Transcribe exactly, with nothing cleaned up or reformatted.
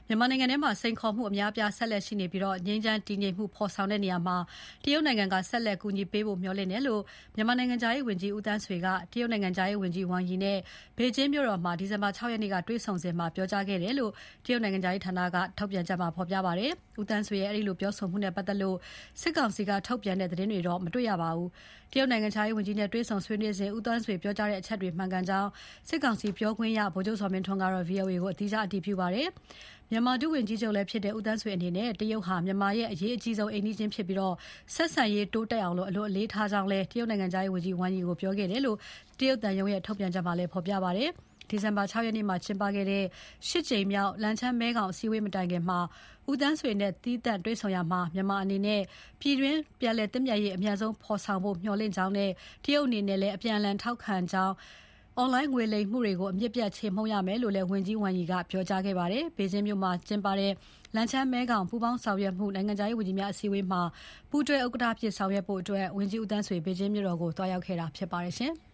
မြန်မာနိုင်ငံထဲမှာစိန်ခေါ်မှုအများအပြားဆက်လက်ရှိနေပြီးငြိမ်းချမ်းတည်ငြိမ်မှုဖော်ဆောင်တဲ့နေရာမှာတရုတ်နိုင်ငံကဆက်လက်ကူညီပေးဖို့မျှော်လင့်တယ်လို့မြန်မာနိုင်ငံခြားရေးဝန်ကြီးဦးသန်းဆွေကတရုတ်နိုင်ငံခြားရေးဝန်ကြီး Wang Yi နဲ့ဘေကျင်းမြို့တော်မှာဒီဇင်ဘာ ၆ ရက်နေ့ကတွေ့ဆုံစဉ်မှာပြောကြားခဲ့တယ်လို့တရုတ်နိုင်ငံခြားရေးဌာနကထုတ်ပြန်ချက်မှာဖော်ပြပါတယ်။ဦးသန်းဆွေရဲ့အဲဒီလိုပြောဆိုမှုနဲ့ပတ်သက်လို့စစ်ကောင်စီကထုတ်ပြန်တဲ့သတင်းတွေတော့မတွေ့ရပါဘူး။တရုတ်နိုင်ငံခြားရေးဝန်ကြီးနဲ့တွေ့ဆုံဆွေးနွေးစဉ်ဦးသန်းဆွေပြောကြားတဲ့အချက်တွေမှန်ကန်ကြောင်းစစ်ကောင်စီပြောခွင့်ရဗိုလ်ချုပ်ဇော်မင်းထွန်းကတော့ ဗွီအိုအေ ကိုအတိအကျအတည်ပြုပါတယ်။မြန်မာဒုဝန်ကြီးချုပ်လည်းဖြစ်တဲ့ဦးသန်းဆွေအနေနဲ့တရုတ်ဟာမြန်မာရဲ့အရေးအကြီးဆုံးအိမ်နီးချင်းဖြစ်ပြီးဆက်ဆံရေးတိုးတက်အောင်အလွန်အလေးထားကြောင်းလည်းတရုတ်နိုင်ငံခြားရေးဝန်ကြီး Wang Yi ကိုပြောခဲ့တယ်လို့တရုတ်သံရုံးရဲ့ထုတ်ပြန်ချက်မှာလည်းဖော်ပြပါတယ်။ဒီဇင်ဘာ ၆ ရက်နေ့မှာကျင်းပခဲ့တဲ့ရှစ်ကြိမ်မြောက်လန်ချန်းမဲခေါင်အစည်းအဝေးမတိုင်ခင်မှာဦးသန်းဆွေနဲ့သီးသန့်တွေ့ဆုံရမှာမြန်မာအနေနဲ့ပြည်တွင်းပြန်လည်သင့်မြတ်ရေးအများဆုံးဖော်ဆောင်ဖို့မျှော်လင့်ကြောင်းနဲ့တရုတ်အနေနဲ့လည်းအပြန်အလှန်ထောက်ခံကြောင်းအွန်လိုင်းငွေလိမ်မှုတွေကိုအမြင့်ပြတ်ချေမှုန်းရမယ်လို့လည်းဝန်ကြီး Wang Yi ကပြောကြားခဲ့ပါတယ်။ဘေကျင်းမြို့မှာကျင်းပတဲ့လန်ချန်းမဲခေါင်ပူးပေါင်းဆောင်ရွက်မှုနိုင်ငံခြားရေးဝန်ကြီးများအစည်းအဝေးမှာပူးတွဲဥက္ကဋ္ဌဖြစ်ဆောင်ရွက်ဖို့အတွက်ဝန်ကြီးဦးသန်းဆွေဘေကျင်းမြို့တော်ကိုတွားရောက်ခဲ့တာဖြစ်ပါတယ်ရှင်။